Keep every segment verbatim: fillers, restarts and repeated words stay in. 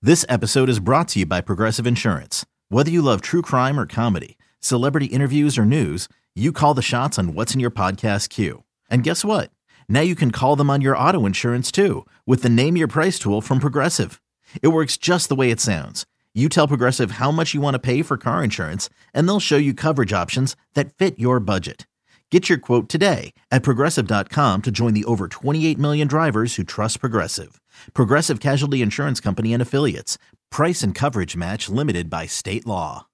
This episode is brought to you by Progressive Insurance. Whether you love true crime or comedy, celebrity interviews or news, you call the shots on what's in your podcast queue. And guess what? Now you can call them on your auto insurance too with the Name Your Price tool from Progressive. It works just the way it sounds. You tell Progressive how much you want to pay for car insurance, and they'll show you coverage options that fit your budget. Get your quote today at Progressive dot com to join the over twenty-eight million drivers who trust Progressive. Progressive Casualty Insurance Company and Affiliates. Price and coverage match limited by state law.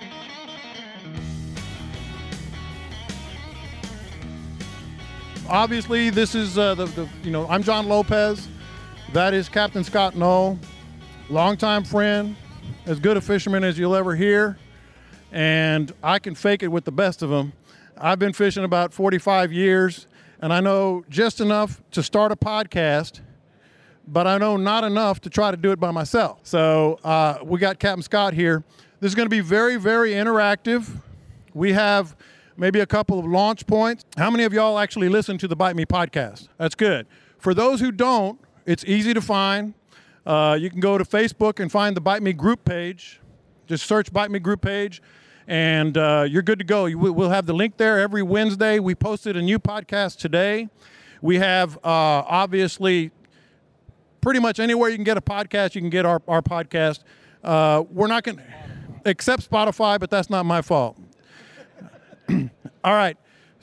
Obviously, this is, uh, the, the, you know, I'm John Lopez. That is Captain Scott Knoll, longtime friend, as good a fisherman as you'll ever hear. And I can fake it with the best of them. I've been fishing about forty-five years, and I know just enough to start a podcast, but I know not enough to try to do it by myself. So uh, we got Captain Scott here. This is going to be very, very interactive. We have maybe a couple of launch points. How many of y'all actually listen to the Bite Me podcast? That's good. For those who don't, it's easy to find. Uh, you can go to Facebook and find the Bite Me group page. Just search Bite Me group page, and uh, you're good to go. You, we'll have the link there every Wednesday. We posted a new podcast today. We have, uh, obviously, pretty much anywhere you can get a podcast, you can get our, our podcast. Uh, we're not going to, except Spotify, but that's not my fault. All right.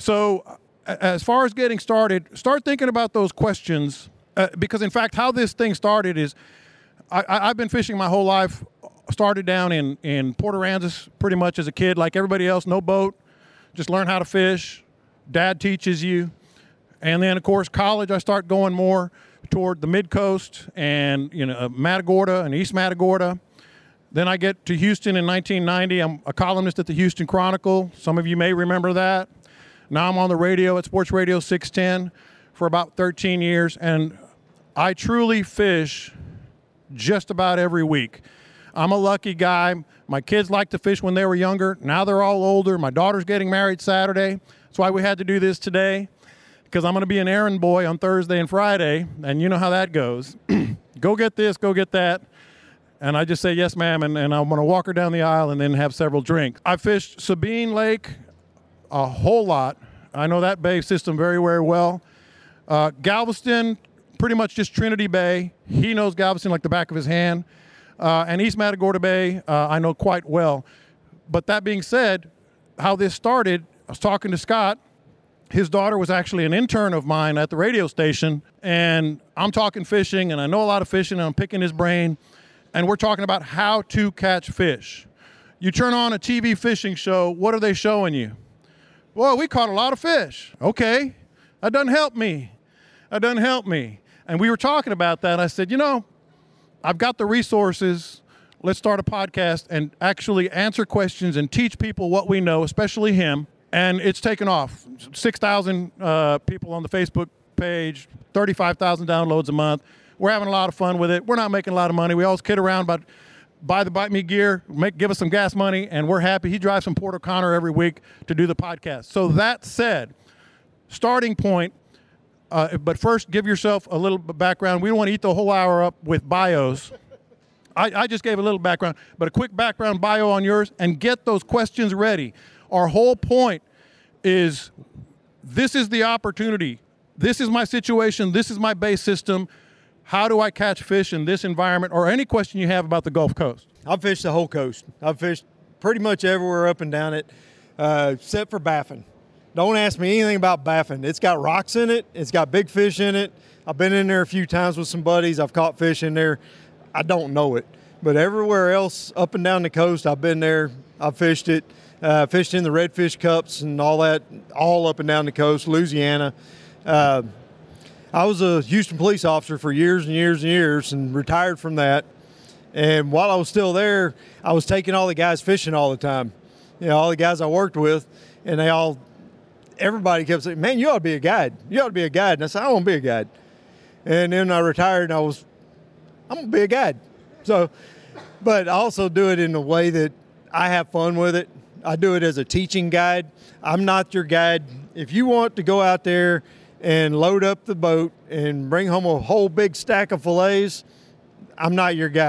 So as far as getting started, start thinking about those questions. Uh, because, in fact, how this thing started is I, I've been fishing my whole life. Started down in, in Port Aransas pretty much as a kid, like everybody else, no boat, just learn how to fish. Dad teaches you. And then, of course, college, I start going more toward the mid-coast and, you know, Matagorda and East Matagorda. Then I get to Houston in nineteen ninety. I'm a columnist at the Houston Chronicle. Some of you may remember that. Now I'm on the radio at Sports Radio six ten for about thirteen years, and I truly fish just about every week. I'm a lucky guy. My kids liked to fish when they were younger. Now they're all older. My daughter's getting married Saturday. That's why we had to do this today, because I'm going to be an errand boy on Thursday and Friday, and you know how that goes. Go get this, go get that. And I just say, yes, ma'am, and, and I'm going to walk her down the aisle and then have several drinks. I fished Sabine Lake a whole lot. I know that bay system very, very well. Uh, Galveston, pretty much just Trinity Bay. He knows Galveston like the back of his hand. Uh, and East Matagorda Bay, uh, I know quite well. But that being said, how this started, I was talking to Scott. His daughter was actually an intern of mine at the radio station, and I'm talking fishing, and I know a lot of fishing, and I'm picking his brain, and we're talking about how to catch fish. You turn on a T V fishing show, what are they showing you? Well, we caught a lot of fish. Okay, that doesn't help me. That doesn't help me. And we were talking about that. I said, you know, I've got the resources. Let's start a podcast and actually answer questions and teach people what we know, especially him. And it's taken off. six thousand uh, people on the Facebook page, thirty-five thousand downloads a month. We're having a lot of fun with it. We're not making a lot of money. We always kid around about buy the Bite Me gear, make, give us some gas money, and we're happy. He drives from Port O'Connor every week to do the podcast. So that said, starting point, uh, but first give yourself a little background. We don't want to eat the whole hour up with bios. I, I just gave a little background, but a quick background bio on yours, and get those questions ready. Our whole point is this is the opportunity. This is my situation. This is my base system. How do I catch fish in this environment? Or any question you have about the Gulf Coast. I've fished the whole coast. I've fished pretty much everywhere up and down it, uh, except for Baffin. Don't ask me anything about Baffin. It's got rocks in it. It's got big fish in it. I've been in there a few times with some buddies. I've caught fish in there. I don't know it. But everywhere else up and down the coast, I've been there. I've fished it. Uh, fished in the redfish cups and all that, all up and down the coast, Louisiana. Uh, I was a Houston police officer for years and years and years and retired from that. And while I was still there, I was taking all the guys fishing all the time. You know, all the guys I worked with, and they all, everybody kept saying, man, you ought to be a guide. You ought to be a guide. And I said, I want to be a guide. And then I retired, and I was, I'm going to be a guide. So, but I also do it in a way that I have fun with it. I do it as a teaching guide. I'm not your guide. If you want to go out there and load up the boat and bring home a whole big stack of fillets, I'm not your guy.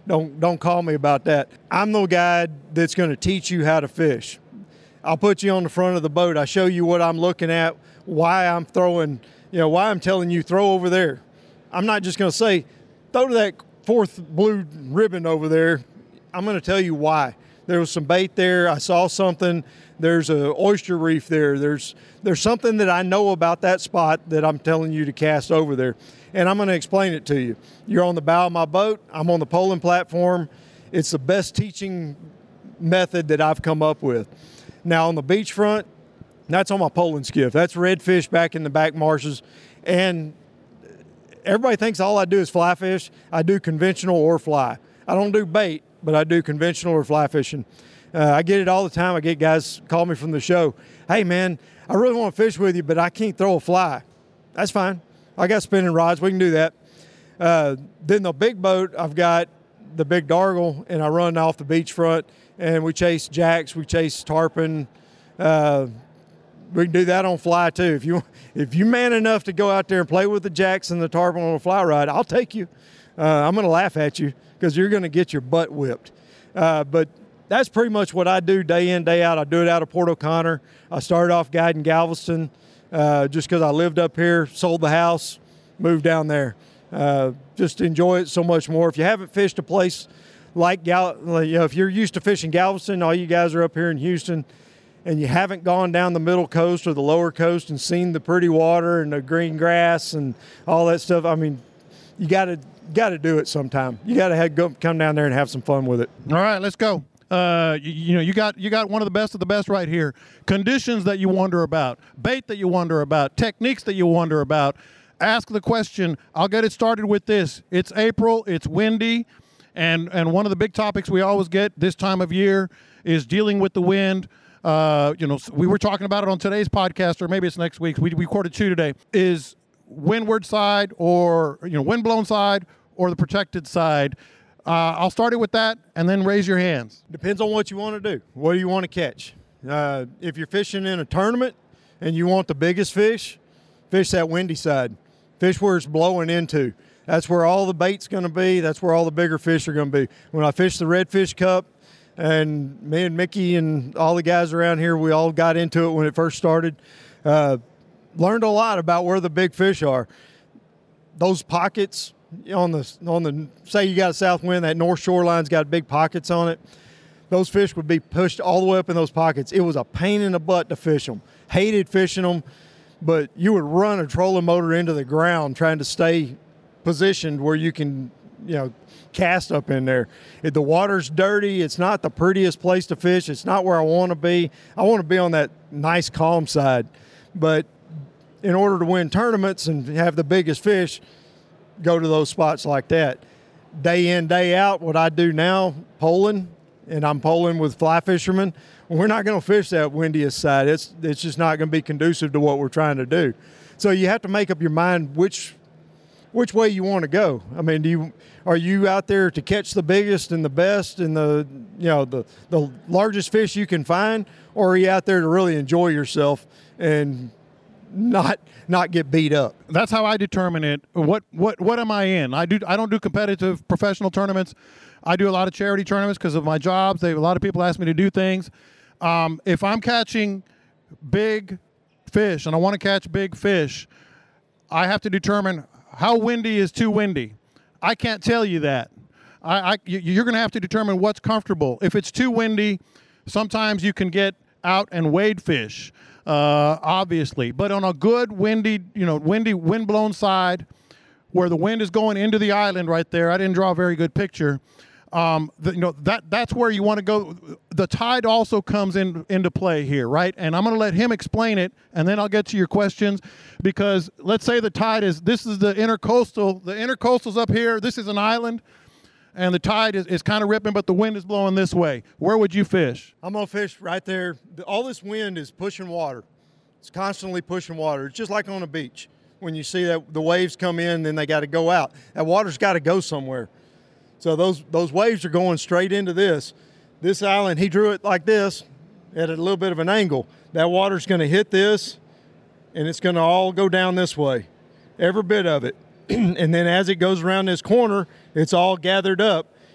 Don't don't call me about that. I'm the guy that's going to teach you how to fish. I'll put you on the front of the boat. I show you what I'm looking at, why I'm throwing, you know, why I'm telling you throw over there. I'm not just going to say throw to that fourth blue ribbon over there. I'm going to tell you why. There was some bait there. I saw something. There's a oyster reef there. There's there's something that I know about that spot that I'm telling you to cast over there. And I'm going to explain it to you. You're on the bow of my boat. I'm on the poling platform. It's the best teaching method that I've come up with. Now on the beachfront, that's on my poling skiff. That's redfish back in the back marshes. And everybody thinks all I do is fly fish. I do conventional or fly. I don't do bait, but I do conventional or fly fishing. Uh, I get it all the time. I get guys call me from the show. Hey, man, I really want to fish with you, but I can't throw a fly. That's fine. I got spinning rods. We can do that. Uh, then the big boat, I've got the big Dargle, and I run off the beachfront, and we chase jacks. We chase tarpon. Uh, we can do that on fly too. If you if you're man enough to go out there and play with the jacks and the tarpon on a fly rod, I'll take you. Uh, I'm going to laugh at you because you're going to get your butt whipped. Uh, but that's pretty much what I do day in, day out. I do it out of Port O'Connor. I started off guiding Galveston uh, just because I lived up here, sold the house, moved down there. Uh, just enjoy it so much more. If you haven't fished a place like Gal, you know, if you're used to fishing Galveston, all you guys are up here in Houston, and you haven't gone down the middle coast or the lower coast and seen the pretty water and the green grass and all that stuff, I mean, you got to got to do it sometime. You got to go come down there and have some fun with it. All right, let's go. Uh, you, you know, you got you got one of the best of the best right here. Conditions that you wonder about, bait that you wonder about, techniques that you wonder about. Ask the question. I'll get it started with this. It's April. It's windy, and and one of the big topics we always get this time of year is dealing with the wind. Uh, you know, we were talking about it on today's podcast, or maybe it's next week. We, we recorded two today. Is windward side, or you know, windblown side, or the protected side? Uh, I'll start it with that, and then raise your hands. Depends on what you want to do. What do you want to catch? Uh, if you're fishing in a tournament and you want the biggest fish, fish that windy side. Fish where it's blowing into. That's where all the bait's going to be. That's where all the bigger fish are going to be. When I fished the Redfish Cup, and me and Mickey and all the guys around here, we all got into it when it first started. Uh, learned a lot about where the big fish are. Those pockets on the on the say you got a south wind, that north shoreline's got big pockets on it. Those fish would be pushed all the way up in those pockets. It was a pain in the butt to fish them. Hated fishing them, but you would run a trolling motor into the ground trying to stay positioned where you can, you know, cast up in there. If the water's dirty, it's not the prettiest place to fish. It's not where I want to be. I want to be on that nice, calm side. But in order to win tournaments and have the biggest fish, go to those spots like that. Day in, day out, what I do now, poling, and I'm poling with fly fishermen, we're not going to fish that windiest side. It's it's just not going to be conducive to what we're trying to do. So you have to make up your mind which which way you want to go. I mean, do you are you out there to catch the biggest and the best and the you know the the largest fish you can find, or are you out there to really enjoy yourself and not not get beat up? That's how I determine it. What what what am I in? I do I don't do competitive professional tournaments. I do a lot of charity tournaments because of my jobs. They a lot of people ask me to do things. Um, if I'm catching big fish and I want to catch big fish, I have to determine how windy is too windy. I can't tell you that. I, I you're going to have to determine what's comfortable. If it's too windy, sometimes you can get out and wade fish. Uh, obviously, but on a good windy, you know, windy, wind-blown side, where the wind is going into the island right there. I didn't draw a very good picture. Um, the, you know that that's where you want to go. The tide also comes in into play here, right? And I'm going to let him explain it, and then I'll get to your questions. Because let's say the tide is this is the intercoastal. The intercoastal's up here. This is an island. And the tide is, is kind of ripping, but the wind is blowing this way. Where would you fish? I'm going to fish right there. All this wind is pushing water. It's constantly pushing water. It's just like on a beach. When you see that the waves come in, then they got to go out. That water's got to go somewhere. So those those waves are going straight into this. This island, he drew it like this at a little bit of an angle. That water's going to hit this, and it's going to all go down this way, every bit of it. And then as it goes around this corner, it's all gathered up,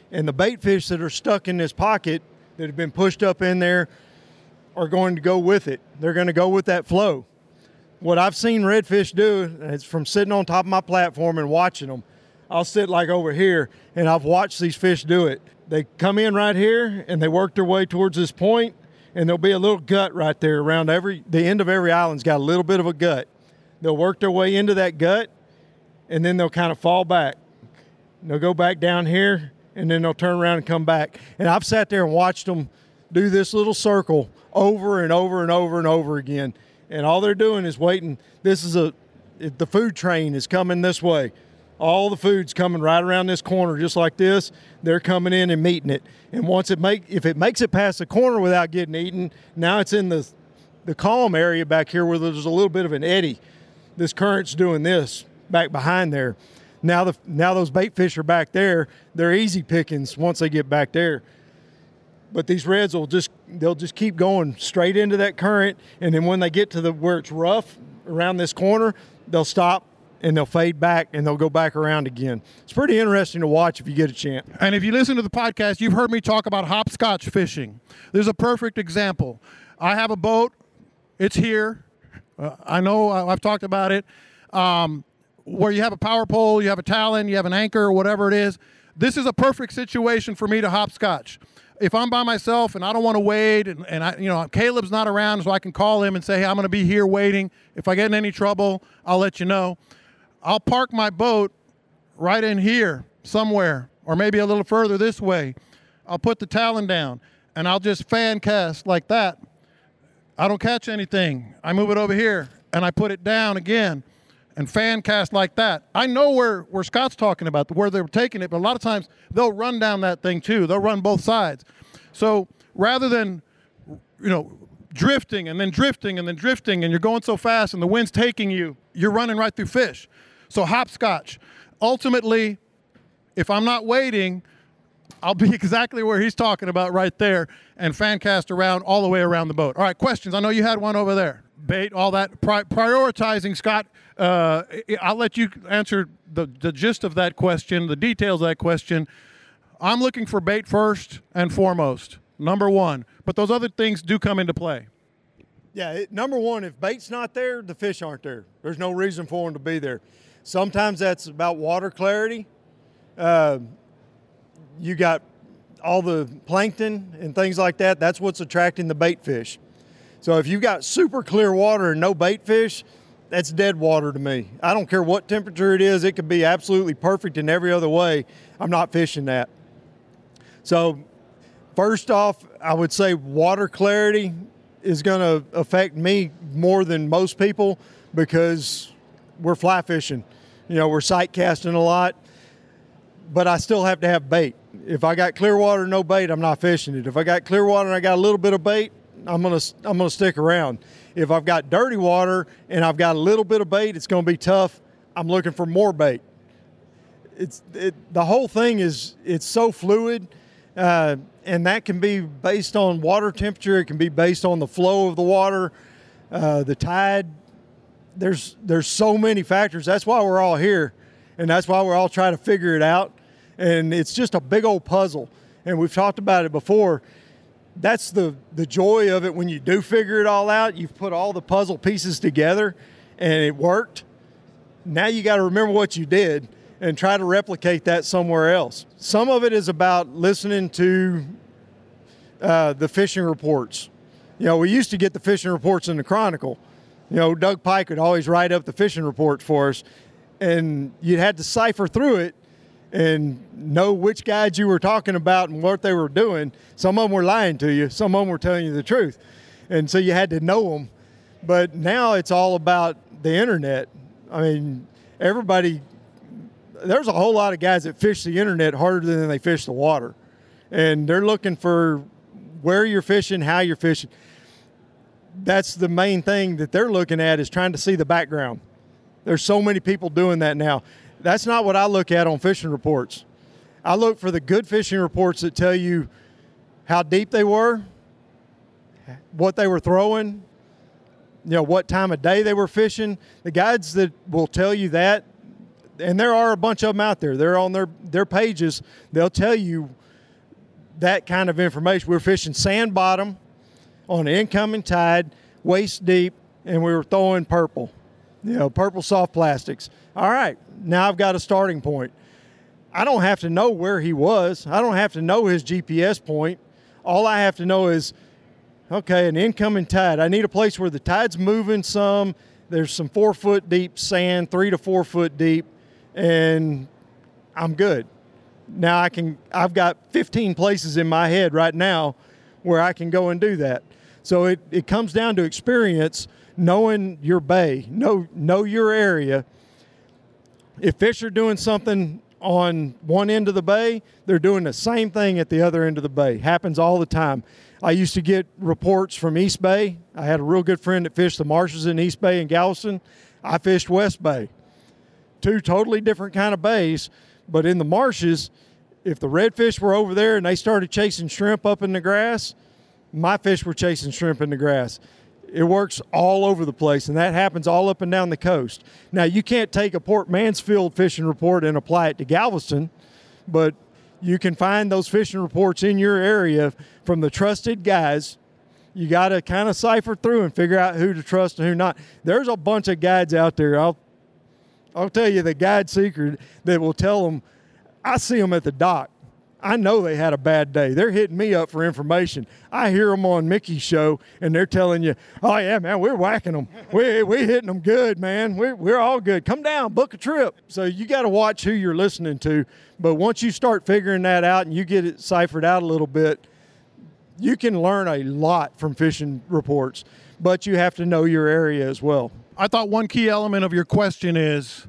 And the bait fish that are stuck in this pocket that have been pushed up in there are going to go with it. They're going to go with that flow. What I've seen redfish do is from sitting on top of my platform and watching them, I'll sit like over here, and I've watched these fish do it. They come in right here, and they work their way towards this point, and there'll be a little gut right there around every, the end of every island's got a little bit of a gut. They'll work their way into that gut, and then they'll kind of fall back. They'll go back down here, and then they'll turn around and come back. And I've sat there and watched them do this little circle over and over and over and over again. And all they're doing is waiting. This is a, the food train is coming this way. All the food's coming right around this corner, just like this. They're coming in and meeting it. And once it make, if it makes it past the corner without getting eaten, now it's in the, the calm area back here where there's a little bit of an eddy. This current's doing this back behind there. Now the now those bait fish are back there. They're easy pickings once they get back there. But these reds will just they'll just keep going straight into that current, and then when they get to the where it's rough around this corner, they'll stop and they'll fade back and they'll go back around again. It's pretty interesting to watch if you get a chance. And if you listen to the podcast, you've heard me talk about hopscotch fishing. There's a perfect example. I have a boat. It's here. Uh, I know I've talked about it. Um, where you have a power pole, you have a talon, you have an anchor, or whatever it is. This is a perfect situation for me to hopscotch. If I'm by myself and I don't want to wade, and, and I, you know, Caleb's not around, so I can call him and say, hey, I'm going to be here waiting. If I get in any trouble, I'll let you know. I'll park my boat right in here somewhere, or maybe a little further this way. I'll put the talon down, and I'll just fan cast like that. I don't catch anything. I move it over here, and I put it down again and fan cast like that. I know where, where Scott's talking about, where they're taking it, but a lot of times they'll run down that thing too. They'll run both sides. So rather than, you know, drifting and then drifting and then drifting, and you're going so fast and the wind's taking you, you're running right through fish. So hopscotch. Ultimately, if I'm not waiting, I'll be exactly where he's talking about right there and fan cast around all the way around the boat. All right, questions. I know you had one over there. Bait, all that. Pri- prioritizing, Scott, uh, I'll let you answer the, the gist of that question, the details of that question. I'm looking for bait first and foremost, number one. But those other things do come into play. Yeah, it, number one, if bait's not there, the fish aren't there. There's no reason for them to be there. Sometimes that's about water clarity. Uh, you got all the plankton and things like that. That's what's attracting the bait fish. So if you've got super clear water and no bait fish, that's dead water to me. I don't care what temperature it is. It could be absolutely perfect in every other way. I'm not fishing that. So first off, I would say water clarity is going to affect me more than most people because we're fly fishing. You know, we're sight casting a lot, but I still have to have bait. If I got clear water, no bait, I'm not fishing it. If I got clear water and I got a little bit of bait, I'm gonna I'm gonna stick around. If I've got dirty water and I've got a little bit of bait, it's gonna be tough. I'm looking for more bait. It's it, the whole thing is it's so fluid, uh, and that can be based on water temperature. It can be based on the flow of the water, uh, the tide. There's there's so many factors. That's why we're all here, and that's why we're all trying to figure it out. And it's just a big old puzzle. And we've talked about it before. That's the, the joy of it when you do figure it all out. You've put all the puzzle pieces together and it worked. Now you got to remember what you did and try to replicate that somewhere else. Some of it is about listening to uh, the fishing reports. You know, we used to get the fishing reports in the Chronicle. You know, Doug Pike would always write up the fishing reports for us, and you'd had to cipher through it and know which guides you were talking about and what they were doing. Some of them were lying to you. Some of them were telling you the truth. And so you had to know them. But now it's all about the internet. I mean, everybody, there's a whole lot of guys that fish the internet harder than they fish the water. And they're looking for where you're fishing, how you're fishing. That's the main thing that they're looking at, is trying to see the background. There's so many people doing that now. That's not what I look at on fishing reports. I look for the good fishing reports that tell you how deep they were, what they were throwing, you know, what time of day they were fishing. The guides that will tell you that, and there are a bunch of them out there. They're on their, their pages. They'll tell you that kind of information. We were fishing sand bottom on an incoming tide, waist deep, and we were throwing purple, you know, purple soft plastics. All right, now I've got a starting point. I don't have to know where he was. I don't have to know his G P S point. All I have to know is, okay, an incoming tide. I need a place where the tide's moving some. There's some four foot deep sand, three to four foot deep, and I'm good. Now I can, I've got fifteen places in my head right now where I can go and do that. So it, it comes down to experience, knowing your bay, know, know your area. If fish are doing something on one end of the bay, they're doing the same thing at the other end of the bay. Happens all the time. I used to get reports from East Bay. I had a real good friend that fished the marshes in East Bay and Galveston. I fished West Bay. Two totally different kind of bays, but in the marshes, if the redfish were over there and they started chasing shrimp up in the grass, my fish were chasing shrimp in the grass. It works all over the place, and that happens all up and down the coast. Now, you can't take a Port Mansfield fishing report and apply it to Galveston, but you can find those fishing reports in your area from the trusted guys. You got to kind of cipher through and figure out who to trust and who not. There's a bunch of guides out there. I'll, I'll tell you the guide secret that will tell them, I see them at the dock. I know they had a bad day. They're hitting me up for information. I hear them on Mickey's show, and they're telling you, oh, yeah, man, we're whacking them. we we hitting them good, man. We're, we're all good. Come down, book a trip. So you got to watch who you're listening to. But once you start figuring that out and you get it ciphered out a little bit, you can learn a lot from fishing reports. But you have to know your area as well. I thought one key element of your question is,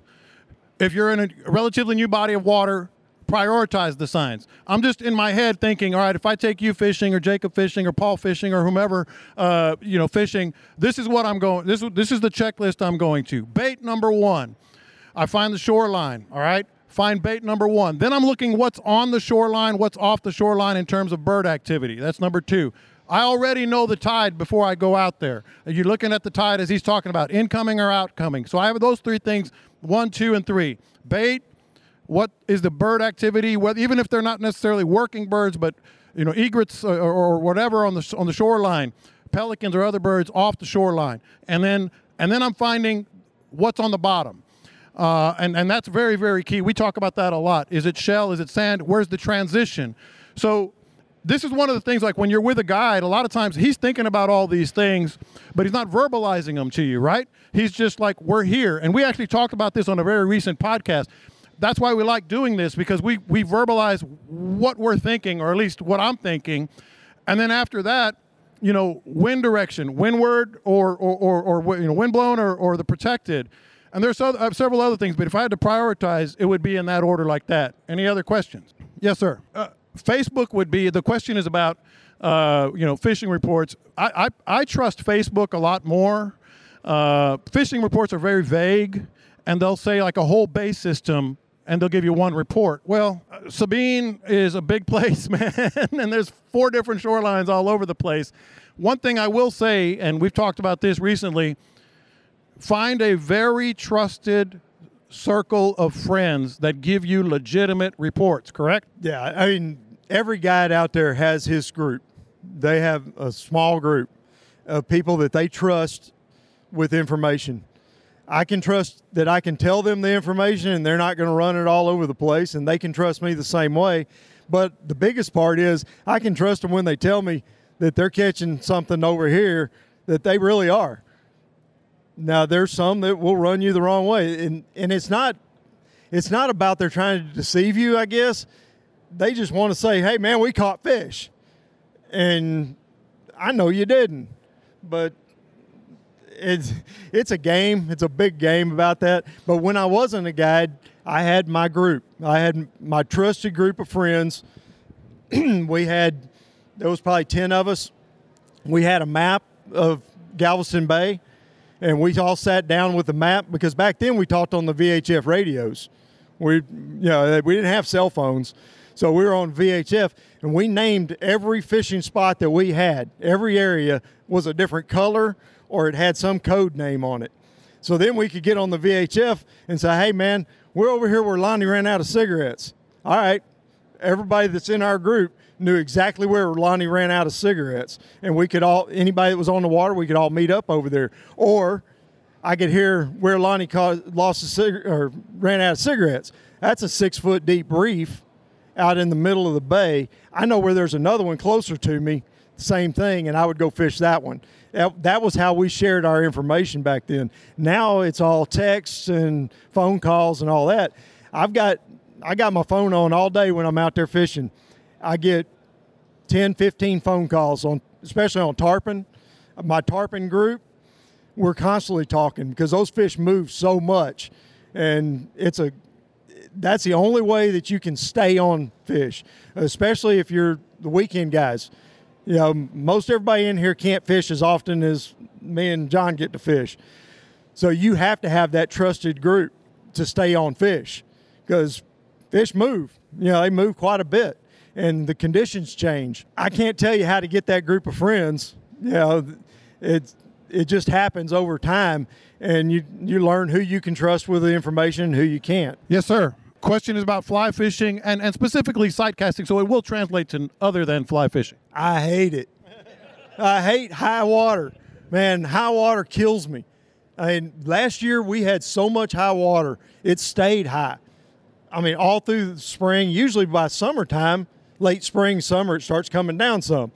if you're in a relatively new body of water, prioritize the signs. I'm just in my head thinking, all right, if I take you fishing or Jacob fishing or Paul fishing or whomever, uh, you know, fishing, this is what I'm going, this, this is the checklist I'm going to. Bait number one, I find the shoreline, all right? Find bait number one. Then I'm looking what's on the shoreline, what's off the shoreline in terms of bird activity. That's number two. I already know the tide before I go out there. You're looking at the tide as he's talking about, incoming or outcoming. So I have those three things, one, two, and three. Bait, what is the bird activity, whether, even if they're not necessarily working birds, but you know, egrets or, or whatever on the on the shoreline, pelicans or other birds off the shoreline, and then and then I'm finding what's on the bottom, uh, and and that's very very key. We talk about that a lot. Is it shell? Is it sand? Where's the transition? So this is one of the things, like when you're with a guide, a lot of times he's thinking about all these things, but he's not verbalizing them to you, right? He's just like, we're here, and we actually talked about this on a very recent podcast. That's why we like doing this, because we, we verbalize what we're thinking, or at least what I'm thinking. And then after that, you know, wind direction, windward or, or, or, or you know, windblown or, or the protected. And there's other, uh, several other things, but if I had to prioritize, it would be in that order like that. Any other questions? Yes, sir. Uh, Facebook would be, the question is about, uh, you know, fishing reports. I, I, I trust Facebook a lot more. Uh, fishing reports are very vague, and they'll say like a whole bay system, and they'll give you one report. Well, uh, Sabine is a big place, man, and there's four different shorelines all over the place. One thing I will say, and we've talked about this recently, find a very trusted circle of friends that give you legitimate reports, correct? Yeah, I mean, every guide out there has his group. They have a small group of people that they trust with information. I can trust that I can tell them the information and they're not going to run it all over the place, and they can trust me the same way. But the biggest part is I can trust them when they tell me that they're catching something over here that they really are. Now, there's some that will run you the wrong way, and and it's not it's not about they're trying to deceive you, I guess. They just want to say, hey, man, we caught fish. And I know you didn't, but it's it's a game. It's a big game about that. But when I wasn't a guide, I had my group. I had my trusted group of friends. We had, there was probably ten of us. We had a map of Galveston Bay, and we all sat down with the map, because back then we talked on the V H F radios. We, you know, we didn't have cell phones. So we were on V H F, and we named every fishing spot that we had. Every area was a different color, or it had some code name on it. So then we could get on the V H F and say, hey, man, we're over here where Lonnie ran out of cigarettes. All right. everybody that's in our group knew exactly where Lonnie ran out of cigarettes, and we could all, anybody that was on the water, we could all meet up over there. Or I could hear where Lonnie caused, lost a cig- or ran out of cigarettes. That's a six-foot deep reef out in the middle of the bay. I know where there's another one closer to me, same thing, and I would go fish that one. That, that was how we shared our information back then. Now it's all texts and phone calls and all that. I've got I got my phone on all day when I'm out there fishing. I get ten, fifteen phone calls, on, especially on tarpon. My tarpon group, we're constantly talking because those fish move so much, and it's a that's the only way that you can stay on fish, especially if you're the weekend guys. You know, most everybody in here can't fish as often as me and John get to fish. So you have to have that trusted group to stay on fish because fish move. You know, they move quite a bit, and the conditions change. I can't tell you how to get that group of friends. You know, it, it just happens over time, and you, you learn who you can trust with the information and who you can't. Yes, sir. Question is about fly fishing and, and specifically sight casting, so it will translate to other than fly fishing. I hate it. I hate high water. Man, high water kills me. I mean, last year we had so much high water, it stayed high. I mean, all through the spring, usually by summertime, late spring, summer, it starts coming down some.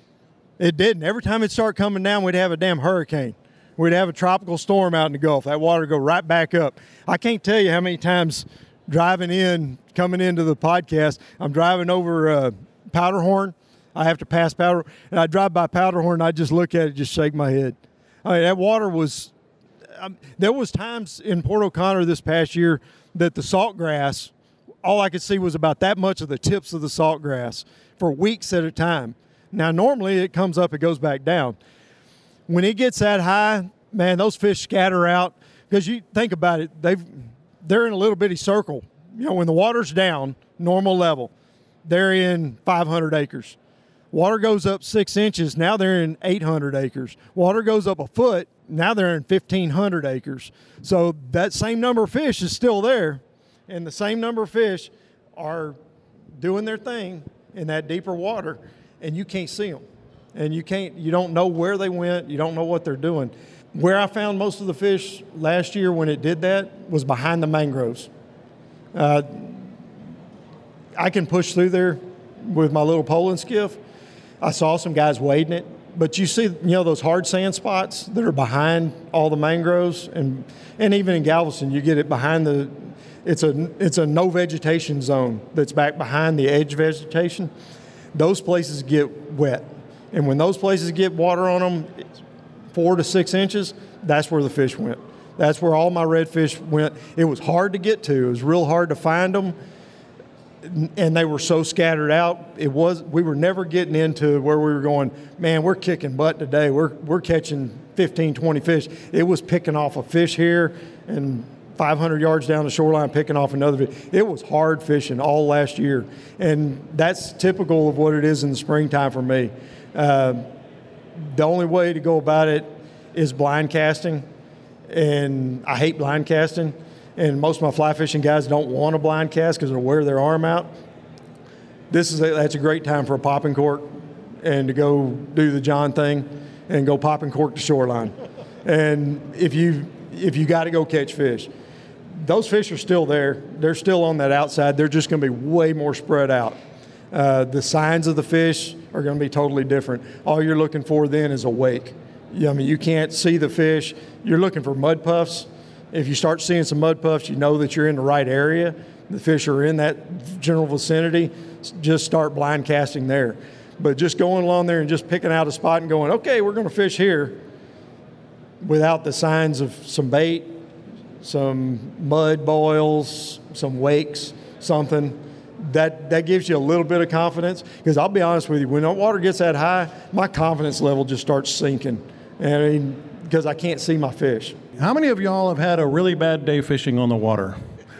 It didn't. Every time it started coming down, we'd have a damn hurricane. We'd have a tropical storm out in the Gulf. That water would go right back up. I can't tell you how many times driving in, coming into the podcast, I'm driving over uh, Powderhorn. I have to pass Powder, and I drive by Powderhorn, and I just look at it, just shake my head. I mean, that water was, um, there was times in Port O'Connor this past year that the salt grass, all I could see was about that much of the tips of the salt grass for weeks at a time. Now, normally it comes up, it goes back down. When it gets that high, man, those fish scatter out, because you think about it, they've, they're in a little bitty circle. You know, when the water's down, normal level, they're in five hundred acres. Water goes up six inches, now they're in eight hundred acres. Water goes up a foot, now they're in fifteen hundred acres. So that same number of fish is still there, and the same number of fish are doing their thing in that deeper water, and you can't see them. And you can't, you don't know where they went, you don't know what they're doing. Where I found most of the fish last year when it did that was behind the mangroves. Uh, I can push through there with my little poling skiff. I saw some guys wading it, but you see, you know, those hard sand spots that are behind all the mangroves, and and even in Galveston, you get it behind the. It's a it's a no vegetation zone that's back behind the edge vegetation. Those places get wet, and when those places get water on them, four to six inches, that's where the fish went. That's where all my redfish went. It was hard to get to. It was real hard to find them, and they were so scattered out. It was we were never getting into where we were going, man, we're kicking butt today. We're we're catching fifteen, twenty fish. It was picking off a fish here and five hundred yards down the shoreline picking off another fish. It was hard fishing all last year, and that's typical of what it is in the springtime for me. Uh, the only way to go about it is blind casting, and I hate blind casting. And most of my fly fishing guys don't want to blind cast because they'll wear their arm out. This is a, that's a great time for a popping cork and to go do the John thing and go popping cork to shoreline. And if you if you got to go catch fish, those fish are still there. They're still on that outside. They're just going to be way more spread out. Uh, the signs of the fish are going to be totally different. All you're looking for then is a wake. I mean, you can't see the fish. You're looking for mud puffs. If you start seeing some mud puffs, you know that you're in the right area. The fish are in that general vicinity. Just start blind casting there. But just going along there and just picking out a spot and going, okay, we're going to fish here without the signs of some bait, some mud boils, some wakes, something, that, that gives you a little bit of confidence. Because I'll be honest with you, when the water gets that high, my confidence level just starts sinking. And I mean, because I can't see my fish. How many of y'all have had a really bad day fishing on the water?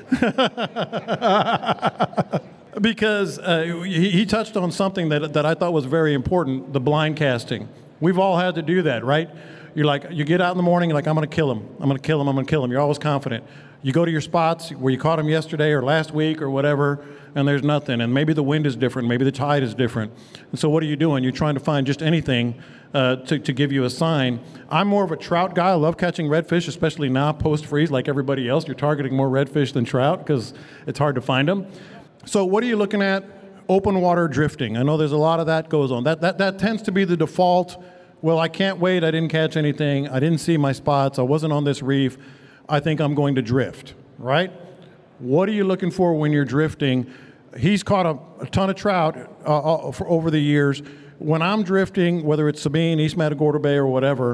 Because uh, he, he touched on something that, that I thought was very important, the blind casting. We've all had to do that, right? You're like, you get out in the morning, you're like, I'm going to kill him. I'm going to kill him. I'm going to kill him. You're always confident. You go to your spots where you caught them yesterday or last week or whatever, and there's nothing. And maybe the wind is different, maybe the tide is different. And so what are you doing? You're trying to find just anything uh, to, to give you a sign. I'm more of a trout guy. I love catching redfish, especially now post-freeze like everybody else. You're targeting more redfish than trout because it's hard to find them. So what are you looking at? Open water drifting. I know there's a lot of that goes on. That, that, that tends to be the default. Well, I can't wait. I didn't catch anything. I didn't see my spots. I wasn't on this reef. I think I'm going to drift, right? What are you looking for when you're drifting? He's caught a, a ton of trout uh, for over the years. When I'm drifting, whether it's Sabine, East Matagorda Bay, or whatever,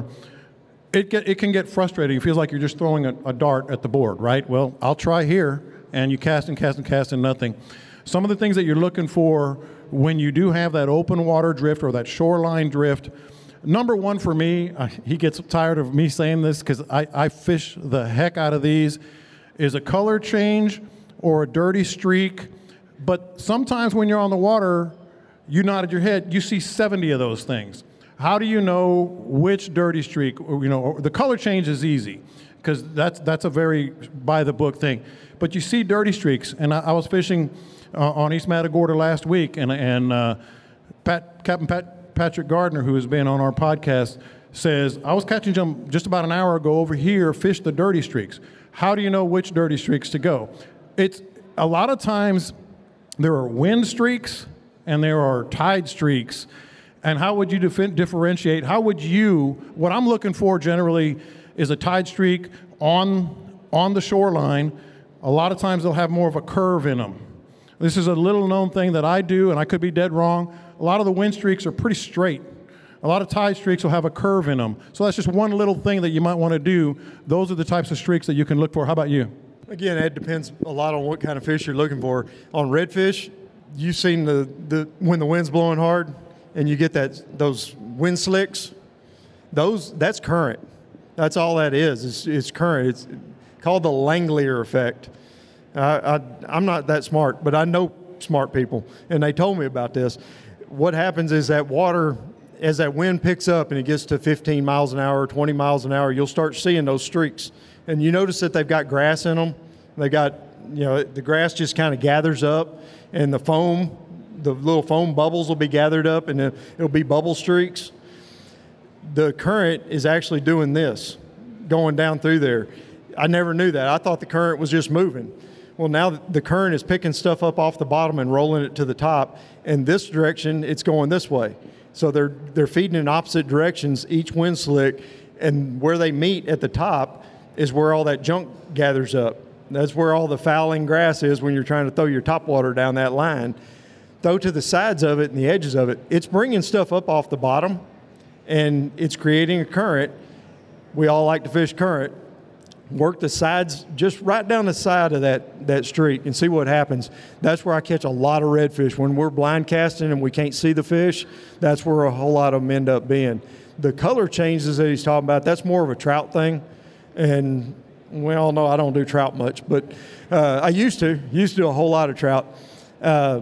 it get, it can get frustrating. It feels like you're just throwing a, a dart at the board, right? Well, I'll try here, and you cast and cast and cast and nothing. Some of the things that you're looking for when you do have that open water drift or that shoreline drift, number one for me, uh, he gets tired of me saying this because I, I fish the heck out of these, is a color change or a dirty streak. But sometimes when you're on the water, you nodded your head, you see seventy of those things. How do you know which dirty streak? You know, the color change is easy because that's that's a very by-the-book thing. But you see dirty streaks, and I, I was fishing uh, on East Matagorda last week, and and uh, Pat, Captain Pat. Patrick Gardner, who has been on our podcast, says, I was catching them just about an hour ago over here, fish the dirty streaks. How do you know which dirty streaks to go? It's a lot of times there are wind streaks and there are tide streaks. And how would you dif- differentiate? How would you, what I'm looking for generally is a tide streak on, on the shoreline. A lot of times they'll have more of a curve in them. This is a little known thing that I do, and I could be dead wrong. A lot of the wind streaks are pretty straight. A lot of tide streaks will have a curve in them. So that's just one little thing that you might want to do. Those are the types of streaks that you can look for. How about you? Again, it depends a lot on what kind of fish you're looking for. On redfish, you've seen the, the when the wind's blowing hard and you get that those wind slicks, those that's current. That's all that is. It's, it's current. It's called the Langelier effect. I, I, I'm not that smart, but I know smart people, and they told me about this. What happens is that water, as that wind picks up and it gets to fifteen miles an hour, twenty miles an hour, you'll start seeing those streaks. And you notice that they've got grass in them. They got, you know, the grass just kind of gathers up, and the foam, the little foam bubbles will be gathered up, and it'll be bubble streaks. The current is actually doing this, going down through there. I never knew that. I thought the current was just moving. Well, now the current is picking stuff up off the bottom and rolling it to the top. In this direction, it's going this way. So they're they're feeding in opposite directions, each wind slick, and where they meet at the top is where all that junk gathers up. That's where all the fouling grass is when you're trying to throw your topwater down that line. Throw to the sides of it and the edges of it. It's bringing stuff up off the bottom, and it's creating a current. We all like to fish current. Work the sides, just right down the side of that, that streak and see what happens. That's where I catch a lot of redfish. When we're blind casting and we can't see the fish, that's where a whole lot of them end up being. The color changes that he's talking about, that's more of a trout thing. And we all know I don't do trout much, but uh, I used to. Used to do a whole lot of trout. Uh,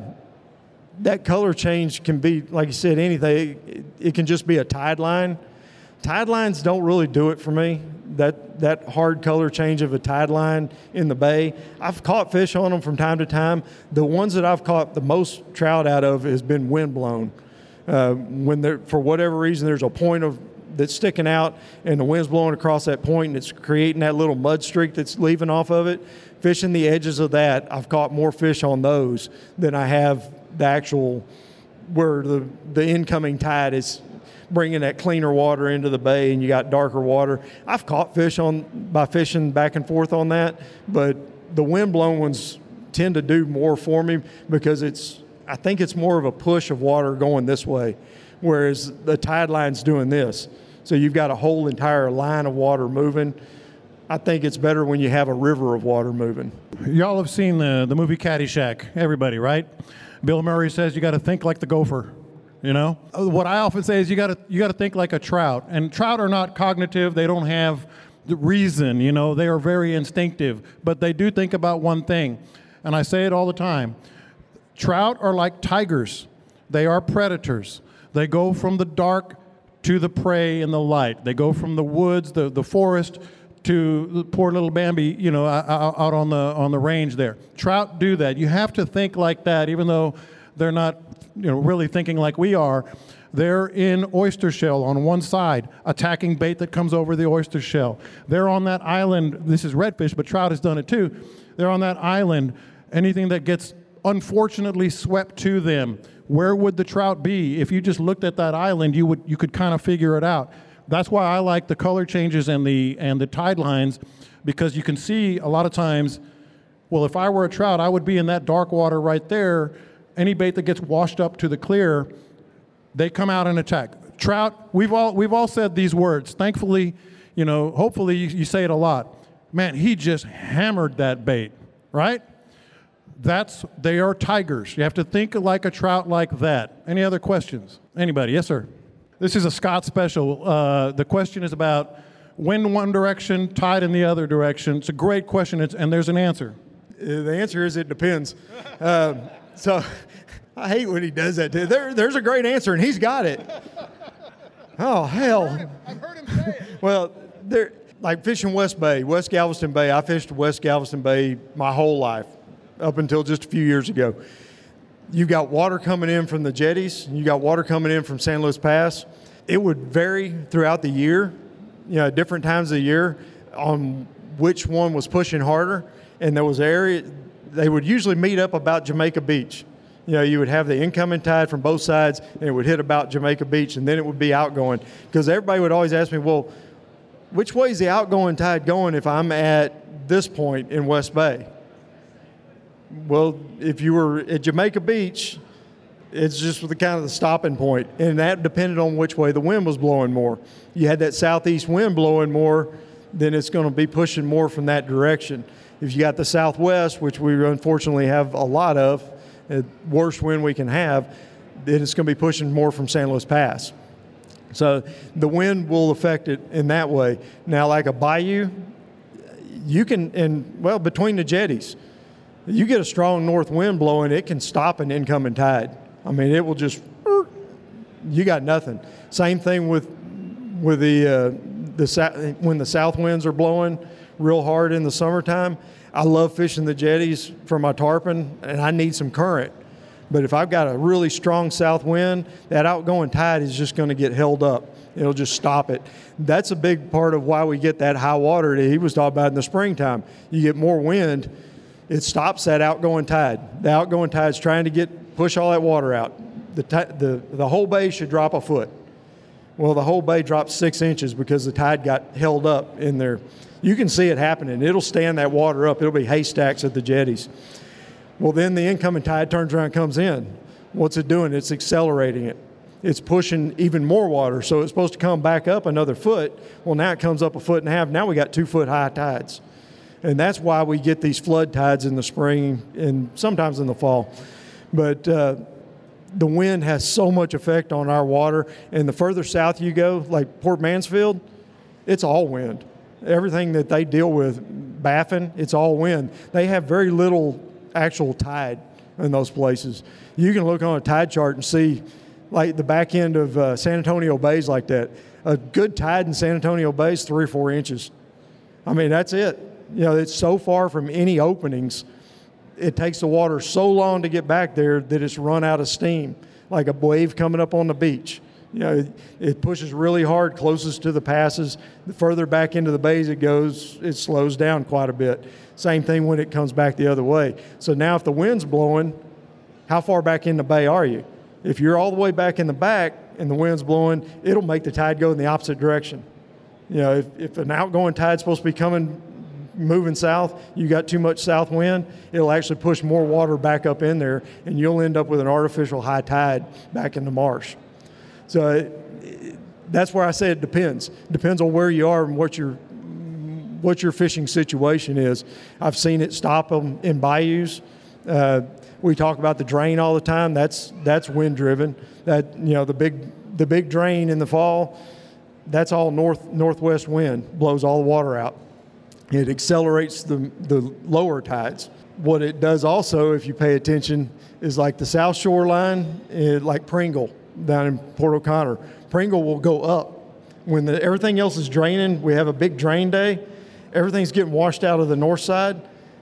that color change can be, like you said, anything. It, it can just be a tide line. Tide lines don't really do it for me. That that hard color change of a tide line in the bay. I've caught fish on them from time to time. The ones that I've caught the most trout out of has been wind blown. Uh, when there, for whatever reason, there's a point of that's sticking out, and the wind's blowing across that point, and it's creating that little mud streak that's leaving off of it. Fishing the edges of that, I've caught more fish on those than I have the actual where the the incoming tide is bringing that cleaner water into the bay and you got darker water. I've caught fish on by fishing back and forth on that, but the wind-blown ones tend to do more for me because it's, I think it's more of a push of water going this way, whereas the tide line's doing this. So you've got a whole entire line of water moving. I think it's better when you have a river of water moving. Y'all have seen the, the movie Caddyshack, everybody, right? Bill Murray says you got to think like the gopher. You know, what I often say is you got to you got to think like a trout, and trout are not cognitive. They don't have the reason. You know, they are very instinctive, but they do think about one thing, and I say it all the time. Trout are like tigers. They are predators. They go from the dark to the prey in the light. They go from the woods, the, the forest, to the poor little Bambi, you know, out out on the on the range there. Trout do that. You have to think like that, even though they're not, you know, really thinking like we are. They're in oyster shell on one side, attacking bait that comes over the oyster shell. They're on that island. This is redfish, but trout has done it too. They're on that island. Anything that gets unfortunately swept to them, where would the trout be? If you just looked at that island, you would you could kind of figure it out. That's why I like the color changes and the and the tide lines, because you can see a lot of times, well, if I were a trout, I would be in that dark water right there. Any bait that gets washed up to the clear, they come out and attack. Trout, we've all we've all said these words. Thankfully, you know, hopefully you, you say it a lot. Man, he just hammered that bait, right? That's, they are tigers. You have to think like a trout like that. Any other questions? Anybody? Yes, sir. This is a Scott special. Uh, the question is about wind one direction, tide in the other direction. It's a great question, it's, and there's an answer. Uh, the answer is it depends. uh, so I hate when he does that. There, there's a great answer, and he's got it. Oh, hell. I've heard him, I've heard him say it. Well, there, like fishing West Bay, West Galveston Bay, I fished West Galveston Bay my whole life up until just a few years ago. You got water coming in from the jetties, you got water coming in from San Luis Pass. It would vary throughout the year, you know, different times of the year on which one was pushing harder. And there was area, they would usually meet up about Jamaica Beach. You know, you would have the incoming tide from both sides, and it would hit about Jamaica Beach, and then it would be outgoing. Because everybody would always ask me, well, which way is the outgoing tide going if I'm at this point in West Bay? Well, if you were at Jamaica Beach, it's just the kind of the stopping point, and that depended on which way the wind was blowing more. You had that southeast wind blowing more, then it's going to be pushing more from that direction. If you got the southwest, which we unfortunately have a lot of, the worst wind we can have, then it's going to be pushing more from San Luis Pass. So the wind will affect it in that way. Now, like a bayou, you can, and well, between the jetties, you get a strong north wind blowing, it can stop an incoming tide. I mean, it will just, you got nothing. Same thing with with the uh, the when the south winds are blowing real hard in the summertime. I love fishing the jetties for my tarpon, and I need some current. But if I've got a really strong south wind, that outgoing tide is just going to get held up. It'll just stop it. That's a big part of why we get that high water that he was talking about in the springtime. You get more wind, it stops that outgoing tide. The outgoing tide's trying to get push all that water out. The, t- the, the whole bay should drop a foot. Well, the whole bay dropped six inches because the tide got held up in there. You can see it happening. It'll stand that water up. It'll be haystacks at the jetties. Well, then the incoming tide turns around and comes in. What's it doing? It's accelerating it. It's pushing even more water. So it's supposed to come back up another foot. Well, now it comes up a foot and a half. Now we got two foot high tides. And that's why we get these flood tides in the spring and sometimes in the fall. But uh, the wind has so much effect on our water. And the further south you go, like Port Mansfield, it's all wind. Everything that they deal with, Baffin, it's all wind. They have very little actual tide in those places. You can look on a tide chart and see, like the back end of uh, San Antonio Bay's like that. A good tide in San Antonio Bay is three or four inches. I mean, that's it. You know, it's so far from any openings. It takes the water so long to get back there that it's run out of steam, like a wave coming up on the beach. You know, it, it pushes really hard closest to the passes. The further back into the bays it goes, it slows down quite a bit. Same thing when it comes back the other way. So now if the wind's blowing, how far back in the bay are you? If you're all the way back in the back and the wind's blowing, it'll make the tide go in the opposite direction. You know, if, if an outgoing tide's supposed to be coming, moving south, you got too much south wind, it'll actually push more water back up in there, and you'll end up with an artificial high tide back in the marsh. So it, it, that's where I say it depends. It depends on where you are and what your what your fishing situation is. I've seen it stop them in bayous. Uh, we talk about the drain all the time. That's that's wind driven. That you know the big the big drain in the fall. That's all north northwest wind blows all the water out. It accelerates the the lower tides. What it does also, if you pay attention, is like the south shoreline, it, like Pringle down in Port O'Connor. Pringle will go up when the, everything else is draining. We have a big drain day, everything's getting washed out of the north side,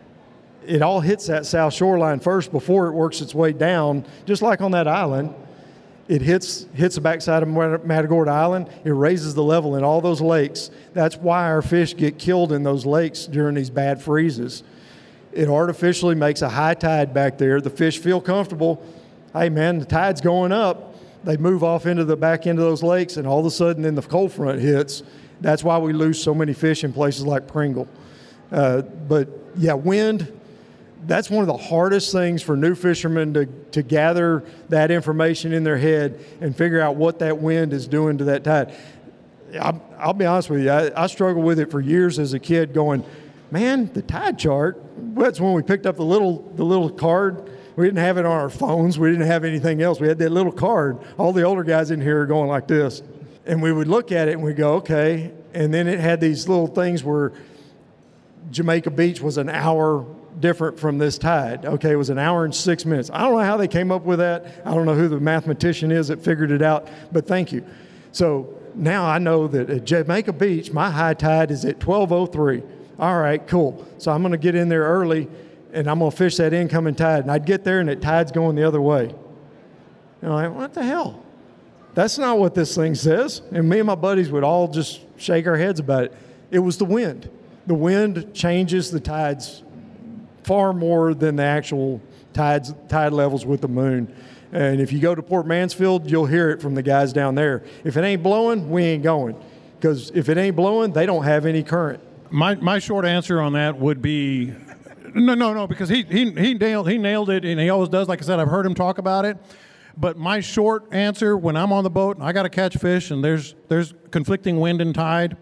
it all hits that south shoreline first before it works its way down, just like on that island. It hits hits the backside of Matagorda Island. It raises the level in all those lakes. That's why our fish get killed in those lakes during these bad freezes. It artificially makes a high tide back there. The fish feel comfortable. Hey, man, the tide's going up. They move off into the back end of those lakes, and all of a sudden then the cold front hits. That's why we lose so many fish in places like Pringle. Uh, but, yeah, wind, that's one of the hardest things for new fishermen to, to gather that information in their head and figure out what that wind is doing to that tide. I'll, I'll be honest with you, I, I struggled with it for years as a kid going, man, the tide chart, that's when we picked up the little the little card. We didn't have it on our phones. We didn't have anything else. We had that little card. All the older guys in here are going like this. And we would look at it and we'd go, okay. And then it had these little things where Jamaica Beach was an hour different from this tide. Okay, it was an hour and six minutes. I don't know how they came up with that. I don't know who the mathematician is that figured it out, but thank you. So now I know that at Jamaica Beach, my high tide is at twelve oh three. All right, cool. So I'm going to get in there early, and I'm going to fish that incoming tide. And I'd get there, and the tide's going the other way. And I'm like, what the hell? That's not what this thing says. And me and my buddies would all just shake our heads about it. It was the wind. The wind changes the tides far more than the actual tides, tide levels with the moon. And if you go to Port Mansfield, you'll hear it from the guys down there. If it ain't blowing, we ain't going. Because if it ain't blowing, they don't have any current. My my short answer on that would be no, no, no, because he he he nailed he nailed it, and he always does. Like I said, I've heard him talk about it. But my short answer, when I'm on the boat and I got to catch fish, and there's there's conflicting wind and tide,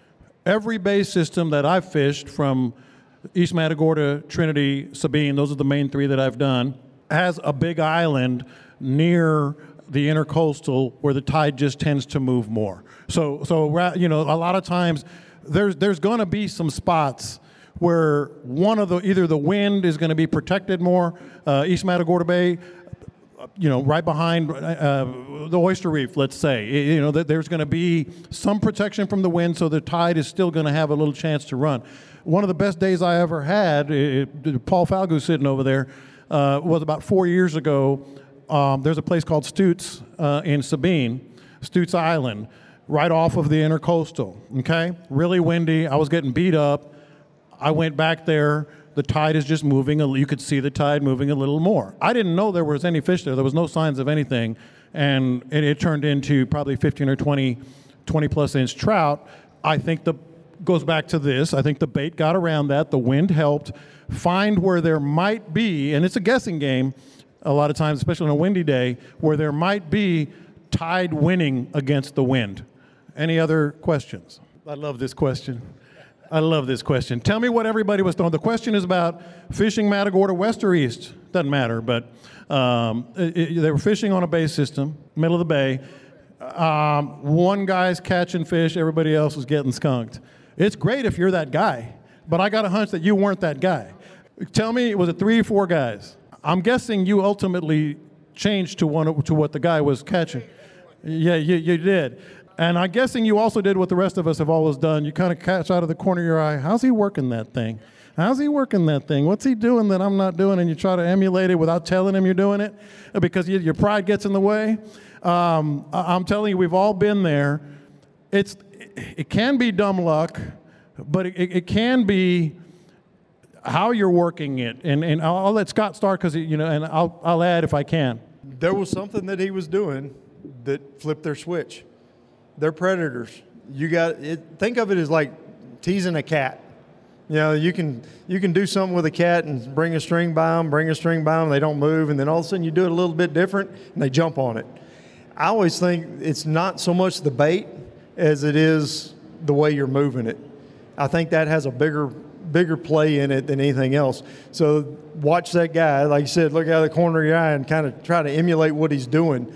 every bay system that I've fished from East Matagorda, Trinity, Sabine, those are the main three that I've done, has a big island near the intercoastal where the tide just tends to move more. So so you know, a lot of times there's there's going to be some spots where one of the either the wind is going to be protected more, uh, East Matagorda Bay, you know, right behind uh, the Oyster Reef, let's say, you know, that there's going to be some protection from the wind, so the tide is still going to have a little chance to run. One of the best days I ever had, it, Paul Falgoux sitting over there, uh, was about four years ago. Um, there's a place called Stutz uh, in Sabine, Stutz Island, right off of the intercoastal, okay? Really windy. I was getting beat up. I went back there. The tide is just moving. A, you could see the tide moving a little more. I didn't know there was any fish there. There was no signs of anything. And it, it turned into probably fifteen or twenty, twenty plus inch trout. I think the goes back to this. I think the bait got around that. The wind helped find where there might be, and it's a guessing game a lot of times, especially on a windy day, where there might be tide winning against the wind. Any other questions? I love this question. I love this question. Tell me what everybody was throwing. The question is about fishing Matagorda west or east. Doesn't matter, but um, it, it, they were fishing on a bay system, middle of the bay. Um, one guy's catching fish, everybody else was getting skunked. It's great if you're that guy, but I got a hunch that you weren't that guy. Tell me, was it three or four guys? I'm guessing you ultimately changed to one to what the guy was catching. Yeah, you, you did. And I'm guessing you also did what the rest of us have always done. You kind of catch out of the corner of your eye, how's he working that thing? How's he working that thing? What's he doing that I'm not doing? And you try to emulate it without telling him you're doing it because you, your pride gets in the way. Um, I, I'm telling you, we've all been there. It's It can be dumb luck, but it, it can be how you're working it. And, and I'll, I'll let Scott start because, you know, and I'll, I'll add if I can. There was something that he was doing that flipped their switch. They're predators. You got it. Think of it as like teasing a cat. You know, you can you can do something with a cat and bring a string by them, bring a string by them, they don't move, and then all of a sudden you do it a little bit different and they jump on it. I always think it's not so much the bait as it is the way you're moving it. I think that has a bigger bigger play in it than anything else. So watch that guy, like you said, look out of the corner of your eye and kind of try to emulate what he's doing.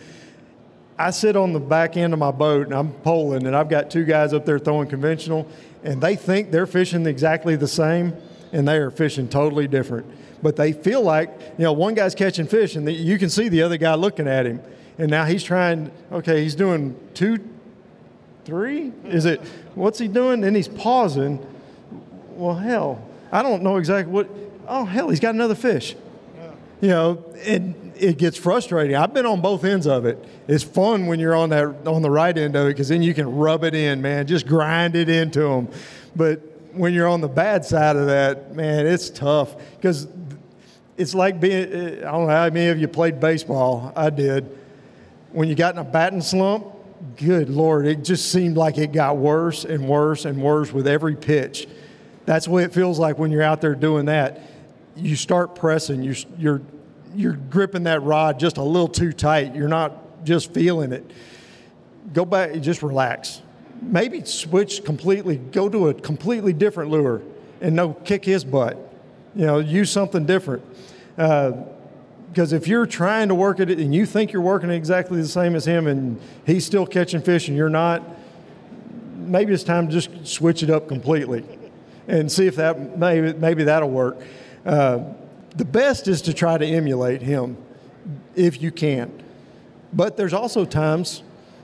I sit on the back end of my boat, and I'm poling, and I've got two guys up there throwing conventional, and they think they're fishing exactly the same, and they are fishing totally different. But they feel like, you know, one guy's catching fish, and the, you can see the other guy looking at him, and now he's trying, okay, he's doing two, three? Is it, what's he doing? Then he's pausing. well, hell, I don't know exactly what. Oh, hell, he's got another fish. Yeah. You know, and it gets frustrating. I've been on both ends of it. It's fun when you're on that on the right end of it because then you can rub it in, man, just grind it into them. But when you're on the bad side of that, man, it's tough because it's like being, I don't know how many of you played baseball. I did. When you got in a batting slump, good Lord, it just seemed like it got worse and worse and worse with every pitch. That's the way it feels like when you're out there doing that. You start pressing, you're, you're, you're gripping that rod just a little too tight. You're not just feeling it. Go back and just relax. Maybe switch completely, go to a completely different lure and no, kick his butt. You know, use something different. Uh, because if you're trying to work at it and you think you're working exactly the same as him and he's still catching fish and you're not, maybe it's time to just switch it up completely and see if that, maybe, maybe that'll work. Uh, the best is to try to emulate him if you can. But there's also times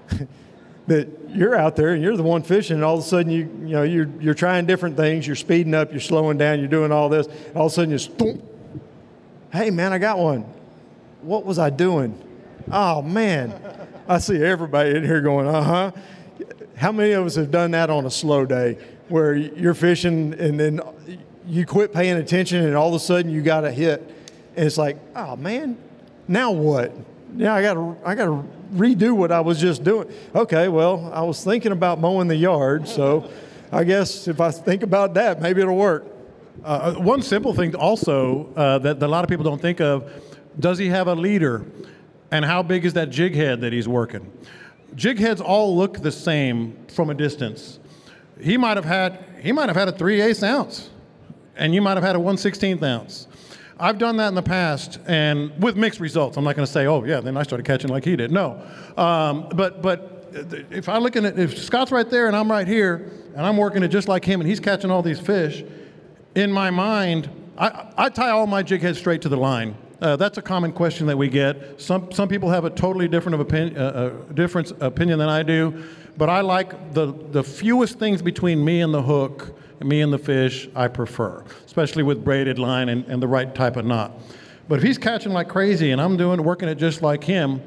that you're out there and you're the one fishing and all of a sudden you you know you're you're trying different things, you're speeding up, you're slowing down, you're doing all this, and all of a sudden you stomp. Hey man, I got one. What was I doing? Oh man. I see everybody in here going, uh-huh. How many of us have done that on a slow day where you're fishing and then you quit paying attention and all of a sudden you got a hit and it's like, oh man, now what? Now I gotta I gotta redo what I was just doing. Okay, well, I was thinking about mowing the yard, so I guess if I think about that, maybe it'll work. Uh, one simple thing also uh, that, that a lot of people don't think of, does he have a leader? And how big is that jig head that he's working? Jig heads all look the same from a distance. He might have had he might have had a three eighths ounce, and you might have had a one sixteenth ounce. I've done that in the past, and with mixed results. I'm not going to say, oh, yeah, then I started catching like he did. No. Um, but but if I look at it, if Scott's right there and I'm right here, and I'm working it just like him, and he's catching all these fish, in my mind, I, I tie all my jig heads straight to the line. Uh, that's a common question that we get. Some some people have a totally different of opinion, uh, uh, different opinion than I do, but I like the, the fewest things between me and the hook, me and the fish, I prefer, especially with braided line and, and the right type of knot. But if he's catching like crazy and I'm doing working it just like him,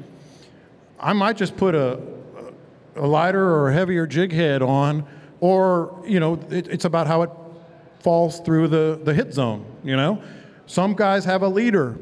I might just put a, a lighter or a heavier jig head on, or, you know, it, it's about how it falls through the, the hit zone, you know. Some guys have a leader.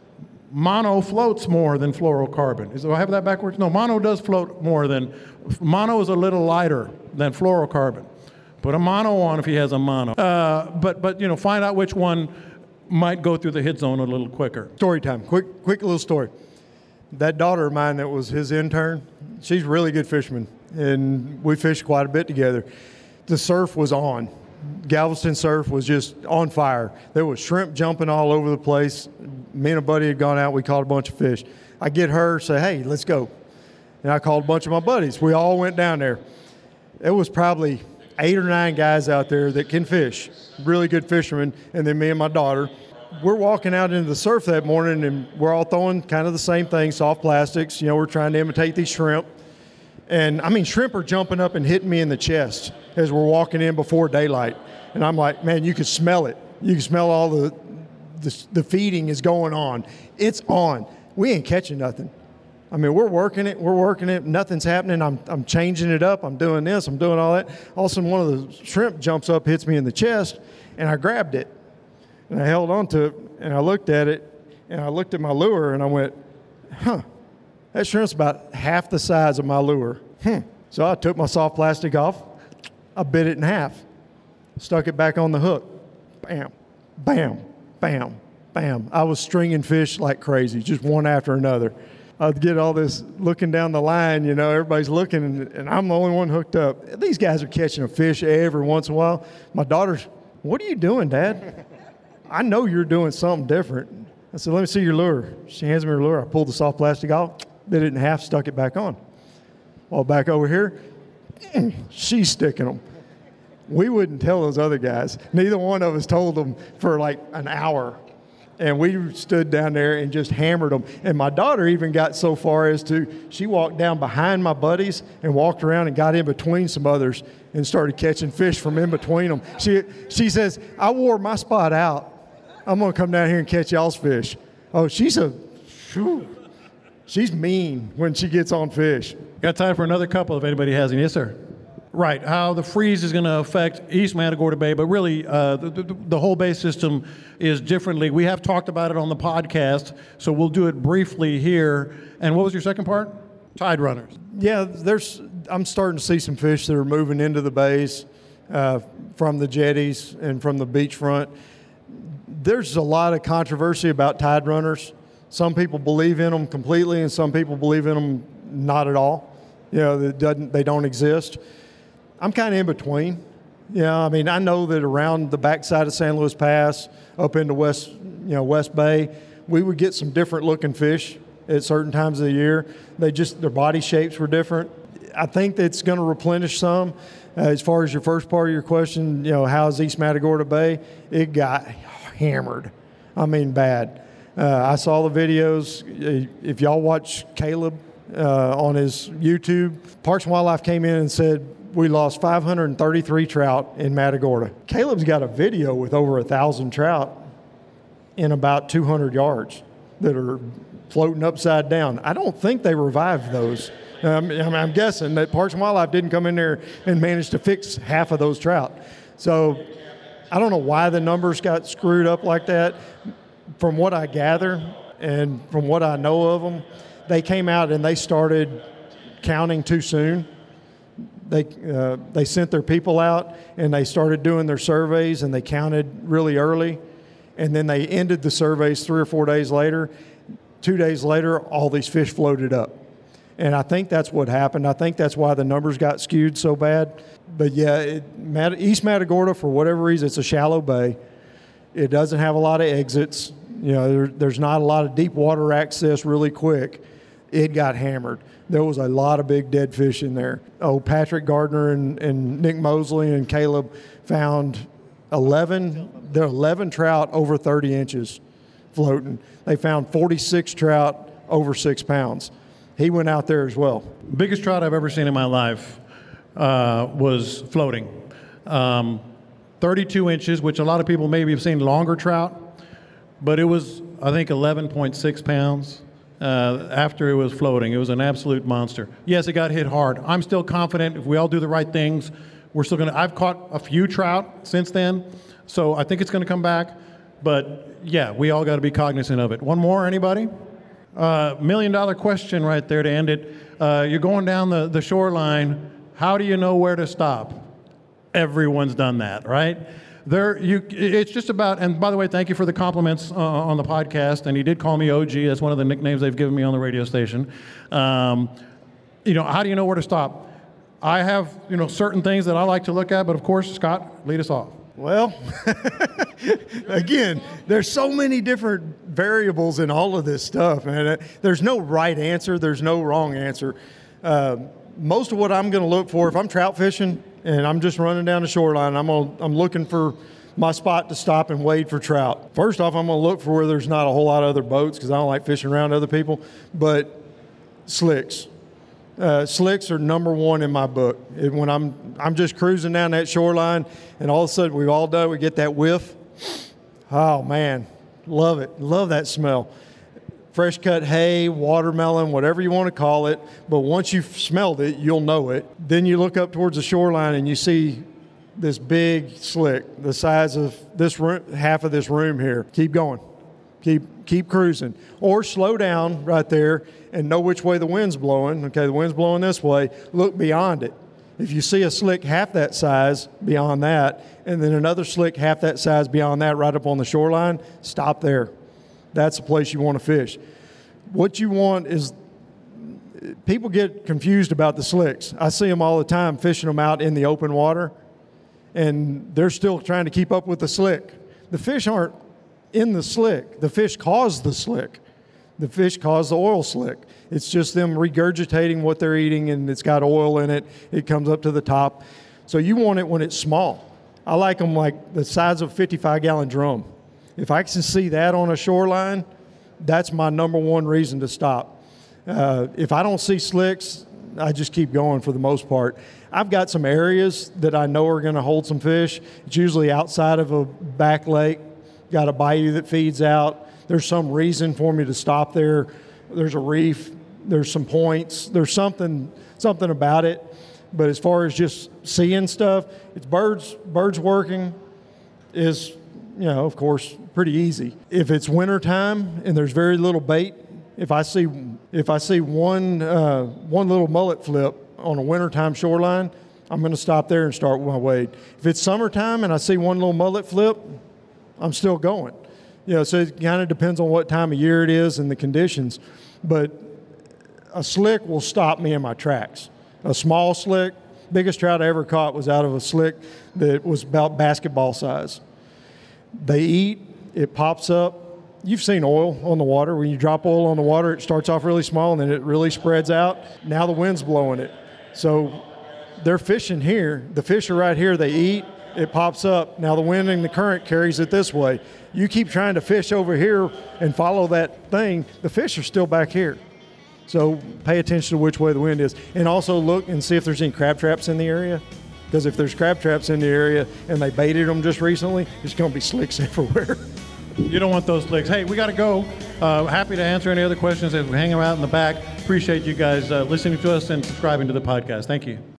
Mono floats more than fluorocarbon. Is, do I have that backwards? No, mono does float more than, mono is a little lighter than fluorocarbon. Put a mono on if he has a mono. Uh, but, but you know, find out which one might go through the hit zone a little quicker. Story time. Quick, quick little story. That daughter of mine that was his intern, she's a really good fisherman, and we fished quite a bit together. The surf was on. Galveston surf was just on fire. There was shrimp jumping all over the place. Me and a buddy had gone out. We caught a bunch of fish. I get her, say, hey, let's go. And I called a bunch of my buddies. We all went down there. It was probably eight or nine guys out there that can fish, really good fishermen, and then me and my daughter. We're walking out into the surf that morning, and we're all throwing kind of the same thing, soft plastics. You know, we're trying to imitate these shrimp. And, I mean, shrimp are jumping up and hitting me in the chest as we're walking in before daylight. And I'm like, man, you can smell it. You can smell all the, the, the feeding is going on. It's on. We ain't catching nothing. I mean, we're working it, we're working it, nothing's happening. I'm I'm changing it up, I'm doing this, I'm doing all that. All of a sudden, one of the shrimp jumps up, hits me in the chest, and I grabbed it. And I held on to it, and I looked at it, and I looked at my lure, and I went, huh, that shrimp's about half the size of my lure. Hmm. So I took my soft plastic off, I bit it in half, stuck it back on the hook. Bam, bam, bam, bam. I was stringing fish like crazy, just one after another. I'd get all this looking down the line, you know, everybody's looking, and, and I'm the only one hooked up. These guys are catching a fish every once in a while. My daughter's, what are you doing, Dad? I know you're doing something different. I said, let me see your lure. She hands me her lure. I pulled the soft plastic off, bit it in half, stuck it back on. Well, back over here, she's sticking them. We wouldn't tell those other guys. Neither one of us told them for like an hour. And we stood down there and just hammered them. And my daughter even got so far as to, she walked down behind my buddies and walked around and got in between some others and started catching fish from in between them. She, she says, I wore my spot out. I'm going to come down here and catch y'all's fish. Oh, she's a, whew, she's mean when she gets on fish. Got time for another couple if anybody has any. Yes, sir. Right, how the freeze is going to affect East Matagorda Bay, but really uh, the, the, the whole bay system is differently. We have talked about it on the podcast, so we'll do it briefly here. And what was your second part? Tide runners. Yeah, there's. I'm starting to see some fish that are moving into the bays uh, from the jetties and from the beachfront. There's a lot of controversy about tide runners. Some people believe in them completely, and some people believe in them not at all. You know, that doesn't, they don't exist. I'm kind of in between. Yeah, I mean, I know that around the backside of San Luis Pass, up into West, you know, West Bay, we would get some different looking fish at certain times of the year. They just, their body shapes were different. I think that's going to replenish some. Uh, as far as your first part of your question, you know, how's East Matagorda Bay? It got hammered. I mean, bad. Uh, I saw the videos. If y'all watch Caleb uh, on his YouTube, Parks and Wildlife came in and said, we lost five hundred thirty-three trout in Matagorda. Caleb's got a video with over a thousand trout in about two hundred yards that are floating upside down. I don't think they revived those. Um, I'm guessing that Parks and Wildlife didn't come in there and manage to fix half of those trout. So I don't know why the numbers got screwed up like that. From what I gather and from what I know of them, they came out and they started counting too soon. They uh, they sent their people out and they started doing their surveys and they counted really early, and then they ended the surveys three or four days later. Two days later, all these fish floated up. And I think that's what happened. I think that's why the numbers got skewed so bad. But yeah, it, East Matagorda, for whatever reason, it's a shallow bay. It doesn't have a lot of exits. You know, there, there's not a lot of deep water access really quick. It got hammered. There was a lot of big dead fish in there. Oh, Patrick Gardner and, and Nick Mosley and Caleb found eleven, there are eleven trout over thirty inches floating. They found forty-six trout over six pounds. He went out there as well. Biggest trout I've ever seen in my life uh, was floating. Um, thirty-two inches, which a lot of people maybe have seen longer trout, but it was, I think, eleven point six pounds. Uh, after it was floating. It was an absolute monster. Yes, it got hit hard. I'm still confident if we all do the right things, we're still going to, I've caught a few trout since then, so I think it's going to come back. But yeah, we all got to be cognizant of it. One more, anybody? Uh, million dollar question right there to end it. Uh, you're going down the, the shoreline. How do you know where to stop? Everyone's done that, right? There, you. It's just about, and by the way, thank you for the compliments uh, on the podcast, and he did call me O G. That's one of the nicknames they've given me on the radio station. Um, you know, how do you know where to stop? I have, you know, certain things that I like to look at, but of course, Scott, lead us off. Well, again, there's so many different variables in all of this stuff, and there's no right answer. There's no wrong answer. Uh, most of what I'm going to look for, if I'm trout fishing and I'm just running down the shoreline, I'm gonna, I'm looking for my spot to stop and wade for trout. First off, I'm going to look for where there's not a whole lot of other boats because I don't like fishing around other people, but slicks. Uh, slicks are number one in my book. It, when I'm I'm just cruising down that shoreline, and all of a sudden we've all done, we get that whiff. Oh man, love it, love that smell. Fresh cut hay, watermelon, whatever you want to call it. But once you've smelled it, you'll know it. Then you look up towards the shoreline and you see this big slick, the size of this room, half of this room here. Keep going. Keep keep cruising. Or slow down right there and know which way the wind's blowing. Okay, the wind's blowing this way. Look beyond it. If you see a slick half that size beyond that, and then another slick half that size beyond that right up on the shoreline, stop there. That's the place you want to fish. What you want is, people get confused about the slicks. I see them all the time fishing them out in the open water, and they're still trying to keep up with the slick. The fish aren't in the slick. The fish cause the slick. The fish cause the oil slick. It's just them regurgitating what they're eating, and it's got oil in it. It comes up to the top. So you want it when it's small. I like them like the size of a fifty-five gallon drum. If I can see that on a shoreline, that's my number one reason to stop. Uh, if I don't see slicks, I just keep going for the most part. I've got some areas that I know are going to hold some fish. It's usually outside of a back lake, got a bayou that feeds out. There's some reason for me to stop there. There's a reef, there's some points, there's something something about it. But as far as just seeing stuff, it's birds birds working is, you know, of course, pretty easy. If it's wintertime and there's very little bait, if I see if I see one uh, one little mullet flip on a wintertime shoreline, I'm going to stop there and start with my wade. If it's summertime and I see one little mullet flip, I'm still going. You know, so it kind of depends on what time of year it is and the conditions. But a slick will stop me in my tracks. A small slick, biggest trout I ever caught was out of a slick that was about basketball size. They eat, it pops up. You've seen oil on the water. When you drop oil on the water, it starts off really small and then it really spreads out. Now the wind's blowing it. So they're fishing here. The fish are right here. They eat, it pops up. Now the wind and the current carries it this way. You keep trying to fish over here and follow that thing, the fish are still back here. So pay attention to which way the wind is. And also look and see if there's any crab traps in the area. Because if there's crab traps in the area and they baited them just recently, there's going to be slicks everywhere. You don't want those slicks. Hey, we got to go. Uh, happy to answer any other questions as we hang out in the back. Appreciate you guys uh, listening to us and subscribing to the podcast. Thank you.